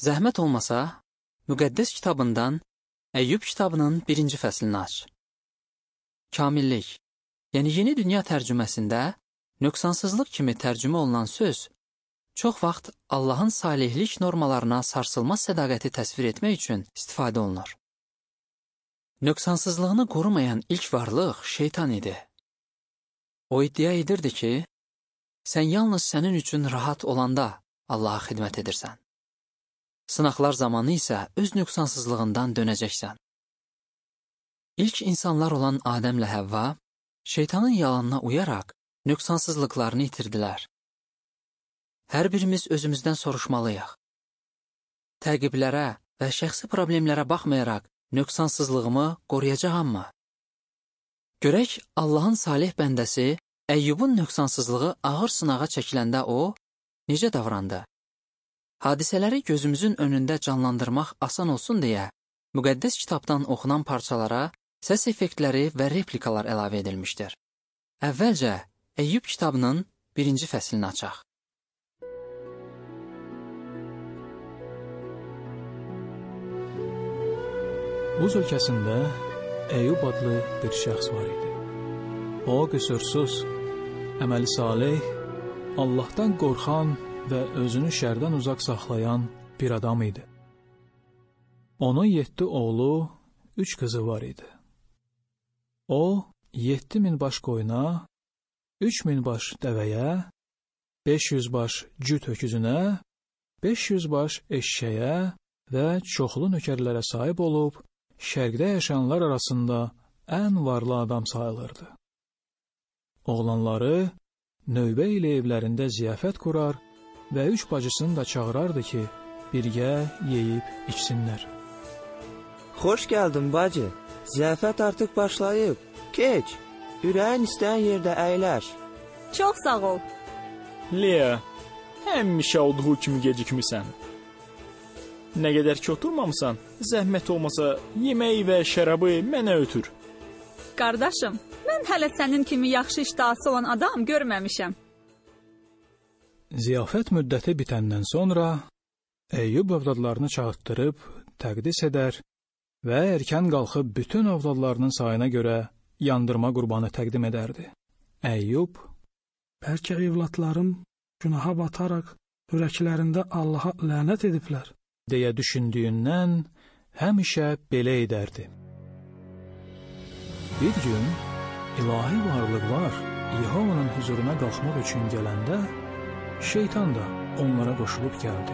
Zəhmət olmasa, müqəddəs kitabından Əyyub kitabının 1-ci fəslini aç. Kamillik, yəni Yeni Dünya tərcüməsində nöqsansızlıq kimi tərcümə olunan söz çox vaxt Allahın salihlik normalarına sarsılmaz sədaqəti təsvir etmək üçün istifadə olunur. Nöqsansızlığını qorumayan ilk varlıq şeytan idi. O iddia edirdi ki, sən yalnız sənin üçün rahat olanda Allaha xidmət edirsən. Sınaqlar zamanı isə öz nöqsansızlığından dönəcəksən. İlk insanlar olan Adəmlə Həvva, şeytanın yalanına uyaraq nöqsansızlıqlarını itirdilər. Hər birimiz özümüzdən soruşmalıyıq. Təqiblərə və şəxsi problemlərə baxmayaraq nöqsansızlığımı qoruyacağammı? Görək, Allahın salih bəndəsi Əyyubun nöqsansızlığı ağır sınağa çəkiləndə o, necə davrandı? Hadisələri gözümüzün önündə canlandırmaq asan olsun deyə, müqəddəs kitabdan oxunan parçalara səs effektləri və replikalar əlavə edilmişdir. Əvvəlcə, Əyyub kitabının 1-ci fəslini açaq. Uz ölkəsində Əyyub adlı bir şəxs var idi. O, qüsursuz, əməli salih, Allahdan qorxan və özünü şərdən uzaq saxlayan bir adam idi. Onun 7 oğlu, 3 qızı var idi. O, 7000 baş qoyuna, 3000 baş dəvəyə, 500 baş cüt öküzünə, 500 baş eşşəyə və çoxlu nökərlərə sahib olub, şərqdə yaşayanlar arasında ən varlı adam sayılırdı. Oğlanları növbə ilə evlərində ziyafət qurar və 3 bacısını da çağırardı ki, birgə yeyib içsinlər. Xoş gəldin, bacı. Ziyafət artıq başlayıb. Keç, ürəyin istəyən yerdə əyləş. Çox sağ ol. Lea, həmişə olduğu kimi gecikmisən. Nə qədər ki oturmamısan, zəhmət olmasa yeməyi və şərabı mənə ötür. Qardaşım, mən hələ sənin kimi yaxşı iştahası olan adam görməmişəm. Ziyafət müddəti bitəndən sonra Əyyub övladlarını çağırtdırıb təqdis edər və erkən qalxıb bütün övladlarının sayına görə yandırma qurbanı təqdim edərdi. Əyyub, bəlkə evladlarım günaha bataraq ürəklərində Allaha lənət ediblər, deyə düşündüyündən həmişə belə edərdi. Bir gün ilahi varlıqlar Yehovanın huzuruna qalxmaq üçün gələndə şeytan da onlara qoşulub gəldi.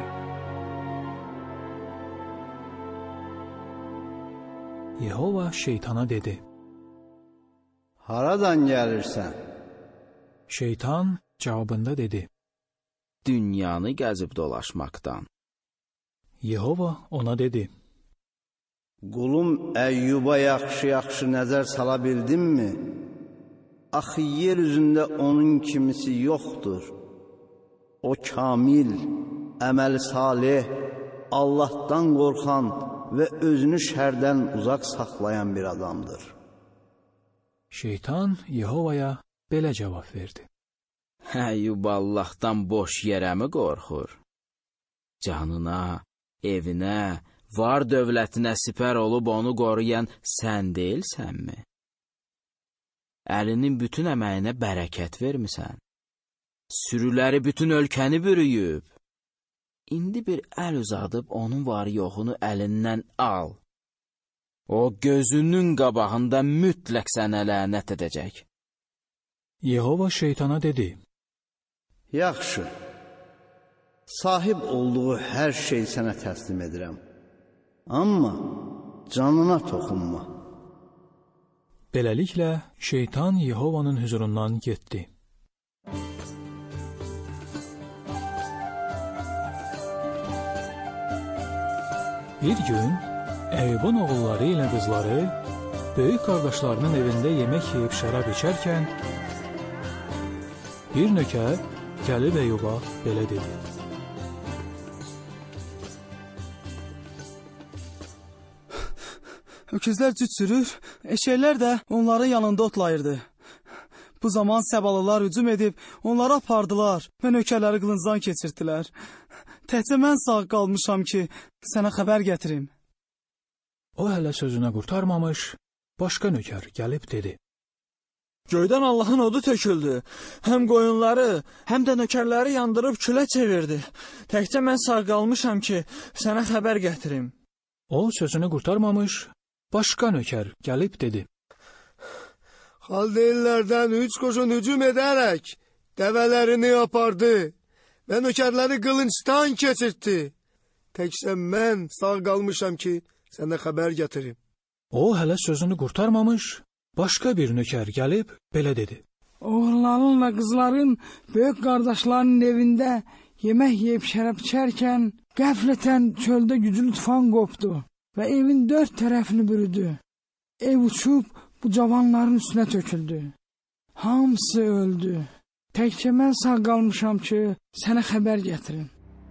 Yehova şeytana dedi: Haradan gəlirsən? Şeytan cavabında dedi: Dünyanı gəzib dolaşmaqdan. Yehova ona dedi: Qulum Əyyuba yaxşı nəzər sala bildinmi? Axı yer üzündə onun kimisi yoxdur. O kamil, əməli salih, Allahdan qorxan və özünü şərdən uzaq saxlayan bir adamdır. Şeytan Yehovaya belə cavab verdi: Əyyub Allahdan boş yerəmi qorxur? Canına, evinə, var dövlətinə sipər olub onu qoruyan sən deyilsənmi? Əlinin bütün əməyinə bərəkət vermisən. Sürüləri bütün ölkəni bürüyüb. İndi bir əl uzadıb onun var yoxunu əlindən al. O gözünün qabağında mütləq sənə lənət edəcək. Yehova şeytana dedi: Yaxşı, sahib olduğu hər şey sənə təslim edirəm. Amma canına toxunma. Beləliklə, şeytan Yehovanın huzurundan getdi. Bir gün Əyyubun oğulları ilə qızları böyük qardaşlarının evində yemək yeyib şərab içərkən bir nökər gəlib Əyyuba belə dedi: Öküzlər cüt sürür, eşəklər də onların yanında otlayırdı. Bu zaman Səbalılar hücum edib, onları apardılar və nökərləri qılıncdan keçirtdilər. Təkcə mən sağ qalmışam ki, sənə xəbər gətirim. O hələ sözünə qurtarmamış, başqa nökər gəlib dedi. Göydən Allahın odu töküldü. Həm qoyunları, həm də nökərləri yandırıb külə çevirdi. Təkcə mən sağ qalmışam ki, sənə xəbər gətirim. O sözünü qurtarmamış, başqa nökər gəlib dedi. Xaldeyillərdən 3 qoşun hücum edərək dəvələrini apardı və nökərləri qılıncdan keçirtdi. Təkcə mən sağ qalmışam ki, sənə xəbər gətirim. O hələ sözünü qurtarmamış, başqa bir nökər gəlib belə dedi. Oğullarınla qızların böyük qardaşlarının evində yemək yeyib şərab içərkən qəflətən çöldə güclü tufan qopdu və evin 4 tərəfini bürüdü. Ev uçub bu cavanların üstünə töküldü. Hamısı öldü. Təkcə mən sağ qalmışam ki, sənə xəbər gətirim.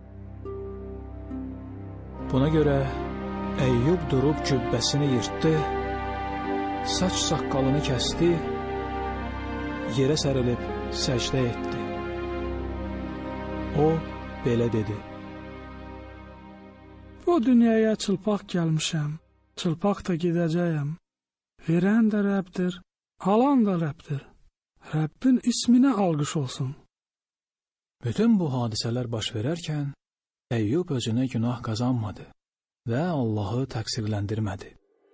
Buna görə Əyyub durub cübbəsini yırtdı, saç saqqalını kəsdi, yerə sərilib səcdə etdi. O belə dedi. Bu dünyaya çılpaq gəlmişəm, çılpaq da gedəcəyəm. Verən də Rəbdir, alan da Rəbdir. Rəbbin isminə alqış olsun. Bütün bu hadisələr baş verərkən, Əyyub özünə günah qazanmadı və Allahı təqsirləndirmədi.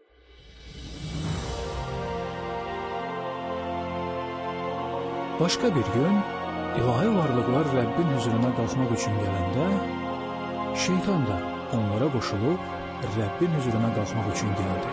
Başqa bir gün, ilahi varlıqlar Rəbbin hüzuruna qalxmaq üçün gələndə, şeytan da onlara qoşulub Rəbbin hüzuruna qalxmaq üçün gəldi.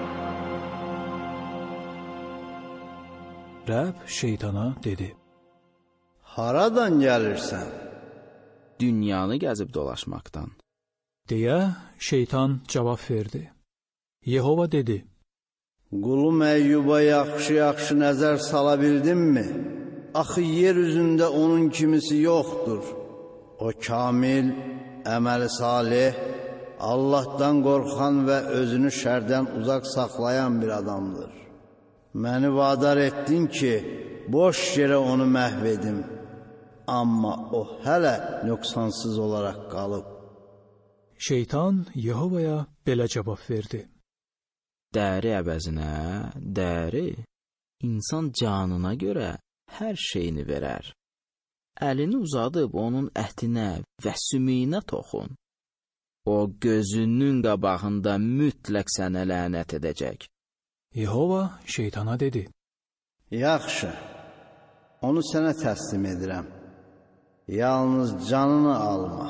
Rəbb şeytana dedi. Haradan gəlirsən? Dünyanı gəzib dolaşmaqdan. Deyə şeytan cavab verdi. Yehova dedi. Qulum Əyyuba yaxşı nəzər sala bildinmi? Axı yer üzündə onun kimisi yoxdur. O kamil, əməli salih, Allahdan qorxan və özünü şərdən uzaq saxlayan bir adamdır. Məni vadar etdin ki, boş yerə onu məhv edim. Amma o hələ nöqsansız olaraq qalıb. Şeytan Yehovaya belə cavab verdi. Dəri əvəzinə, dəri, insan canına görə hər şeyini verər. Əlini uzadıb onun ətinə və sümüyünə toxun. O gözünün qabağında mütləq sənə lənət edəcək. Yehova şeytana dedi. Yaxşı, onu sənə təslim edirəm. Yalnız canını alma.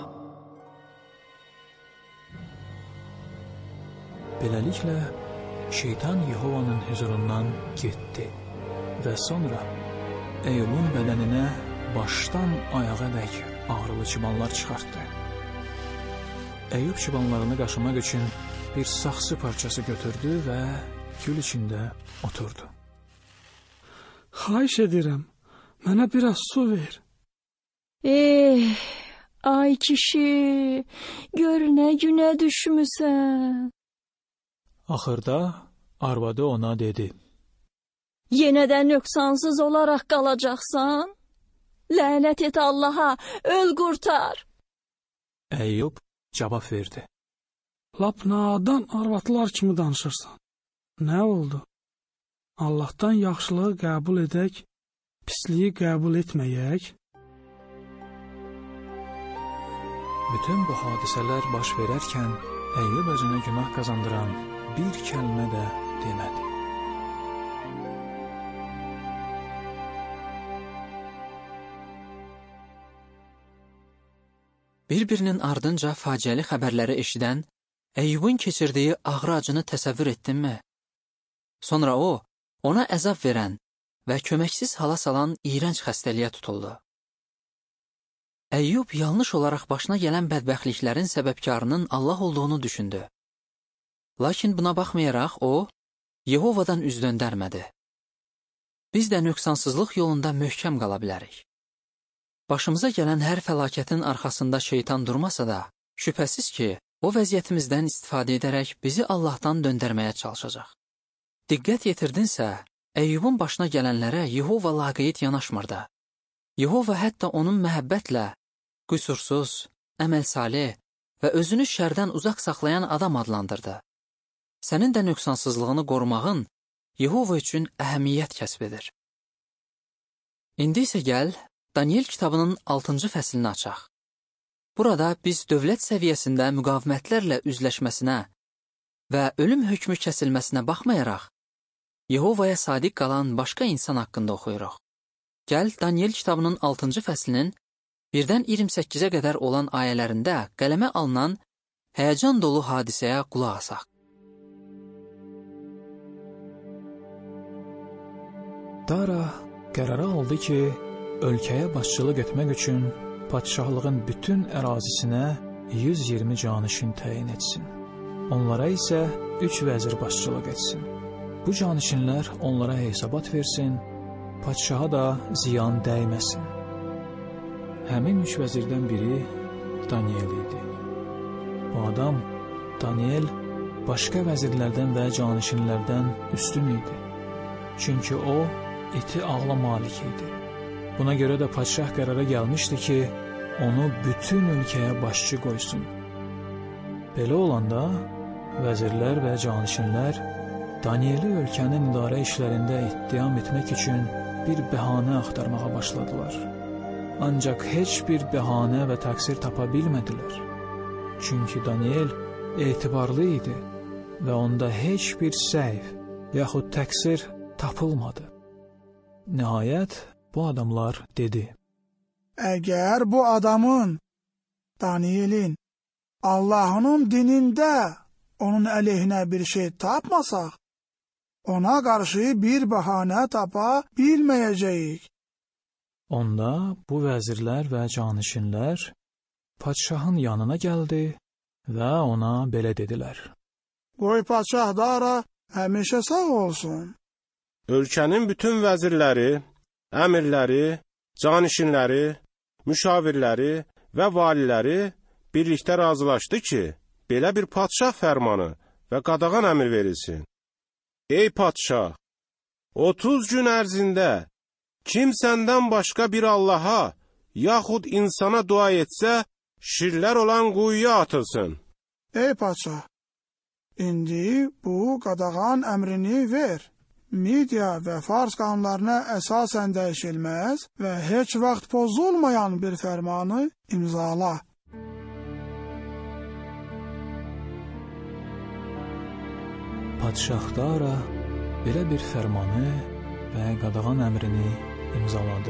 Beləliklə, şeytan Yehovanın hüzurundan getdi və sonra Əyyubun bədəninə başdan ayağa dək ağrılı çıbanlar çıxartdı. Əyyub çıbanlarını qaşımaq üçün bir saxsı parçası götürdü və gül içində oturdu. Xahiş edirəm, mənə biraz su ver. Ay kişi, gör nə günə düşmüsən. Axırda arvadı ona dedi. Yenə də nöqsansız olaraq qalacaqsan? Lənət et Allaha, öl qurtar. Əyyub cavab verdi. Lap nadan arvadlar kimi danışırsan. Nə oldu? Allahdan yaxşılığı qəbul edək, pisliyi qəbul etməyək? Bütün bu hadisələr baş verərkən Əyyub özünə günah qazandıran bir kəlmə də demədi. Bir-birinin ardınca faciəli xəbərləri eşidən Əyyubun keçirdiyi ağrı acını təsəvvür etdinmi? Sonra o, ona əzab verən və köməksiz hala salan iyrənc xəstəliyə tutuldu. Əyyub yanlış olaraq başına gələn bədbəxtliklərin səbəbkarının Allah olduğunu düşündü. Lakin buna baxmayaraq o, Yehovadan üz döndərmədi. Biz də nöqsansızlıq yolunda möhkəm qala bilərik. Başımıza gələn hər fəlakətin arxasında şeytan durmasa da, şübhəsiz ki, o vəziyyətimizdən istifadə edərək bizi Allahdan döndərməyə çalışacaq. Diqqət yetirdinsə, Əyyubun başına gələnlərə Yehova laqeyd yanaşmırdı. Yehova hətta onun məhəbbətlə, qüsursuz, əməl salih və özünü şərdən uzaq saxlayan adam adlandırdı. Sənin də nöqsansızlığını qorumağın Yehova üçün əhəmiyyət kəsb edir. İndi isə gəl, Daniel kitabının 6-cı fəslini açaq. Burada biz dövlət səviyyəsində müqavimətlərlə üzləşməsinə və ölüm hökmü kəsilməsinə baxmayaraq, Yehovaya sadiq qalan başqa insan haqqında oxuyuruq. Gəl, Daniel kitabının 6-cı fəslinin 1-dən 28-ə qədər olan ayələrində qələmə alınan həyəcan dolu hadisəyə qulaq asaq. Dara qərara aldı ki, ölkəyə başçılıq etmək üçün padşahlığın bütün ərazisinə 120 canişin təyin etsin. Onlara isə 3 vəzir başçılıq etsin. Bu canişinlər onlara hesabat versin, padşaha da ziyan dəyməsin. Həmin 3 vəzirdən biri Daniel idi. Bu adam, Daniel, başqa vəzirlərdən və canişinlərdən üstün idi. Çünki o, iti ağla malik idi. Buna görə də padşah qərara gəlmişdi ki, onu bütün ölkəyə başçı qoysun. Belə olanda, vəzirlər və canişinlər Danieli ölkənin idarə işlərində ittiham etmək üçün bir bəhanə axtarmağa başladılar. Ancaq heç bir bəhanə və təqsir tapa bilmədilər. Çünki Daniel etibarlı idi və onda heç bir səhv yaxud təqsir tapılmadı. Nəhayət, bu adamlar dedi: Əgər bu adamın, Danielin, Allah'ın dinində onun əleyhinə bir şey tapmasaq, ona qarşı bir bəhanə tapa bilməyəcəyik. Onda bu vəzirlər və canişinlər padşahın yanına gəldi və ona belə dedilər: Qoy padşah Dara həmişə sağ olsun. Ölkənin bütün vəzirləri, əmirləri, canişinləri, müşavirləri və valiləri birlikdə razılaşdı ki, belə bir padşah fərmanı və qadağan əmr verilsin. Ey padşah, 30 gün ərzində kim səndən başqa bir Allaha, yaxud insana dua etsə, şirlər olan quyuya atılsın. Ey padşah, indi bu qadağan əmrini ver. Media və Fars qanunlarına əsasən dəyişilməz və heç vaxt pozulmayan bir fərmanı imzala. Padşah Dara belə bir fərmanı və qadağan əmrini imzaladı.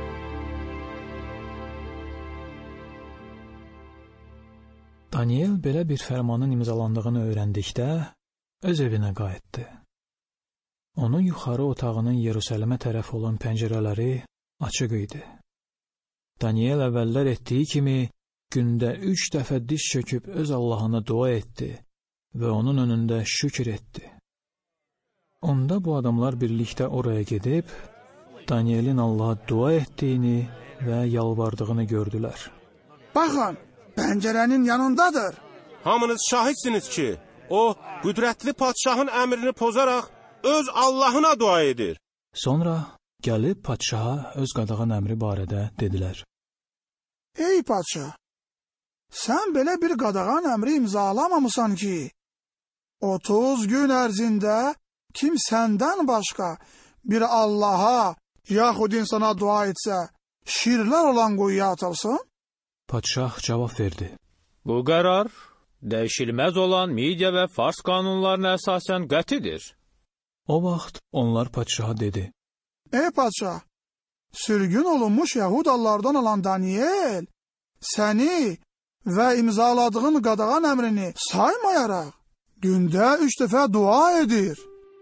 Daniel belə bir fərmanın imzalandığını öyrəndikdə öz evinə qayıtdı. Onun yuxarı otağının Yerusəlimə tərəf olan pəncərələri açıq idi. Daniel əvvəllər etdiyi kimi gündə 3 dəfə diz çöküb öz Allahına dua etdi və onun önündə şükür etdi. Onda bu adamlar birlikdə oraya gedib, Danielin Allaha dua etdiyini və yalvardığını gördülər. Baxın, pəncərənin yanındadır. Hamınız şahidsiniz ki, o, qüdrətli padşahın əmrini pozaraq öz Allahına dua edir. Sonra gəlib padşaha öz qadağan əmri barədə dedilər. Ey padşah, sən belə bir qadağan əmri imzalamamısan ki, 30 gün ərzində kim səndən başqa bir Allaha, yaxud insana dua etsə, şirlər olan quyuya atılsın? Padşah cavab verdi: Bu qərar dəyişilməz olan Media və Fars qanunlarına əsasən qətidir. O vaxt onlar padşaha dedi: Ey padşah, sürgün olunmuş Yahudalardan olan Daniel, səni və imzaladığın qadağan əmrini saymayaraq, gündə 3 dəfə dua edir.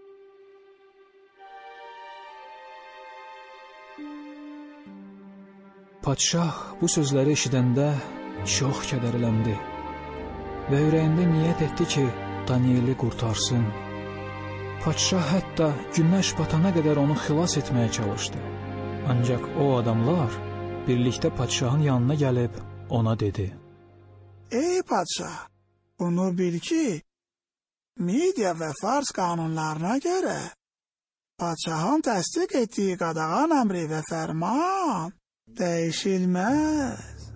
Padşah bu sözləri eşidəndə çox kədərləndi və ürəyində niyyət etdi ki, Danieli qurtarsın. Padşah hətta günəş batana qədər onu xilas etməyə çalışdı. Ancaq o adamlar birlikdə padşahın yanına gəlib ona dedi: Ey padşah, bunu bil ki, Media və Fars qanunlarına görə Padşahın təsdiq etdiyi qadağan əmri və fərman dəyişilməz.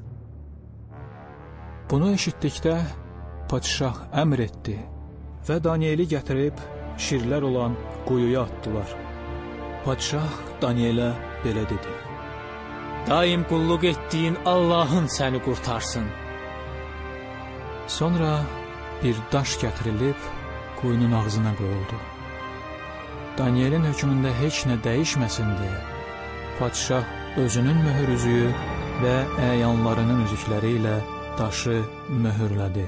Bunu eşitdikdə padşah əmr etdi və Danieli gətirib şirlər olan quyuya atdılar. Padşah Danielə belə dedi: Daim qulluq etdiyin Allahın səni qurtarsın. Sonra bir daş gətirilib quyunun ağzına qoyuldu. Danielin hökmündə heç nə dəyişməsin deyə padşah özünün möhür üzüyü və əyanlarının üzükləri ilə daşı möhürlədi.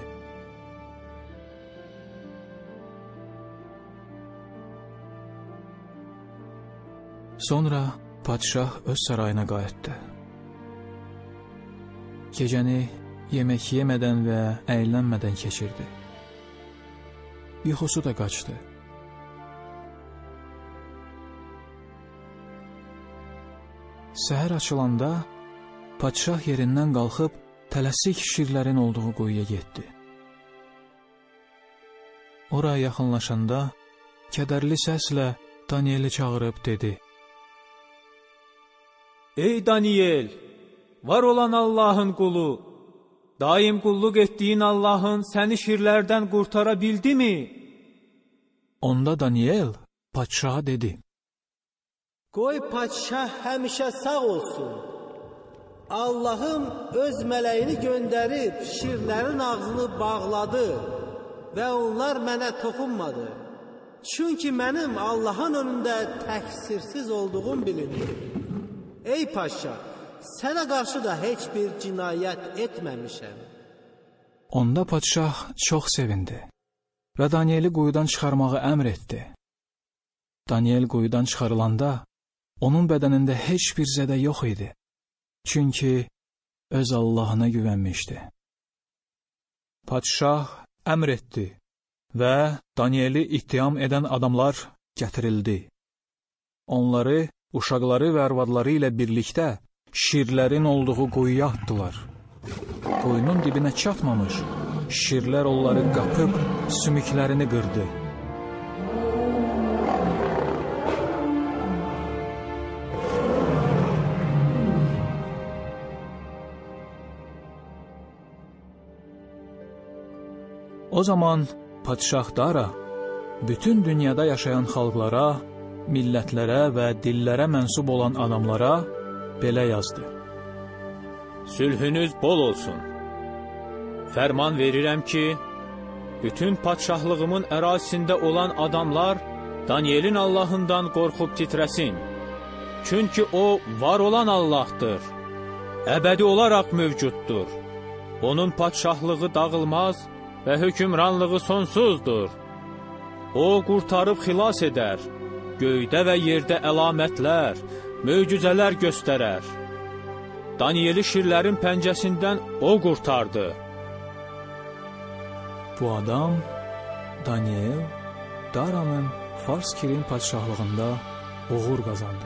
Sonra padşah öz sarayına qayıtdı. Gecəni yemək yemədən və əylənmədən keçirdi. Yuxusu da qaçdı. Səhər açılanda padşah yerindən qalxıb tələsik şirlərin olduğu quyuya getdi. Oraya yaxınlaşanda kədərli səslə Danieli çağırıb dedi: Ey Daniel, var olan Allahın qulu, daim qulluq etdiyin Allahın səni şirlərdən qurtara bildi mi? Onda Daniel padşaha dedi: Qoy padşah həmişə sağ olsun. Allahım öz mələyini göndərib şirlərin ağzını bağladı və onlar mənə toxunmadı. Çünki mənim Allahın önündə təqsirsiz olduğum bilinir. Ey padşah, sənə qarşı da heç bir cinayət etməmişəm. Onda padşah çox sevindi və Danieli quyudan çıxarmağı əmr etdi. Daniel quyudan çıxarılanda onun bədənində heç bir zədə yox idi. Çünki öz Allahına güvənmişdi. Padşah əmr etdi və Danieli ittiham edən adamlar gətirildi. Onları, uşaqları və arvadları ilə birlikdə şirlərin olduğu quyuya atdılar. Quyunun dibinə çatmamış, şirlər onları qapıb sümüklərini qırdı. O zaman padşah Dara bütün dünyada yaşayan xalqlara, millətlərə və dillərə mənsub olan adamlara belə yazdı: Sülhünüz bol olsun. Fərman verirəm ki, bütün padşahlığımın ərazisində olan adamlar Danielin Allahından qorxub titrəsin. Çünki o var olan Allahdır, əbədi olaraq mövcuddur. Onun padşahlığı dağılmaz və hökmranlığı sonsuzdur. O qurtarıb xilas edər, göydə və yerdə əlamətlər, möcüzələr göstərər. Danieli şirlərin pəncəsindən o qurtardı. Bu adam Daniel, Daranın Fars Kirin padşahlığında uğur qazandı.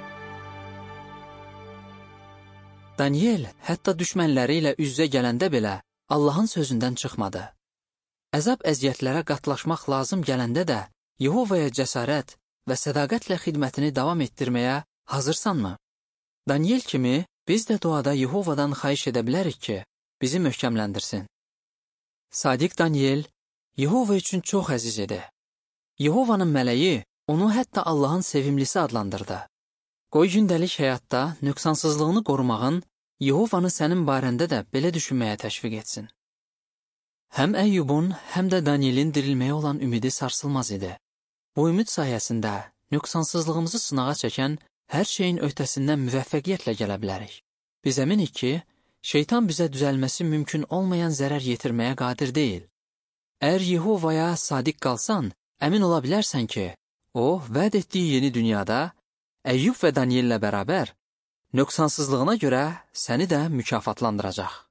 Daniel hətta düşmənləri ilə üz-üzə gələndə belə Allahın sözündən çıxmadı. Əzab-əziyyətlərə qatlaşmaq lazım gələndə də Yehovaya cəsarət və sədaqətlə xidmətini davam etdirməyə hazırsanmı? Daniel kimi biz də duada Yehovadan xahiş edə bilərik ki, bizi möhkəmləndirsin. Sadiq Daniel Yehova üçün çox əziz idi. Yehovanın mələyi onu hətta Allahın sevimlisi adlandırdı. Qoy gündəlik həyatda nöqsansızlığını qorumağın Yehovanı sənin barəndə də belə düşünməyə təşviq etsin. Həm Əyyubun, həm də Danielin dirilməyə olan ümidi sarsılmaz idi. Bu ümid sayəsində nöqsansızlığımızı sınağa çəkən hər şeyin öhdəsindən müvəffəqiyyətlə gələ bilərik. Biz əminik ki, şeytan bizə düzəlməsi mümkün olmayan zərər yetirməyə qadir deyil. Əgər Yehovaya sadiq qalsan, əmin ola bilərsən ki, o, vəd etdiyi yeni dünyada Əyyub və Daniellə bərabər nöqsansızlığına görə səni də mükafatlandıracaq.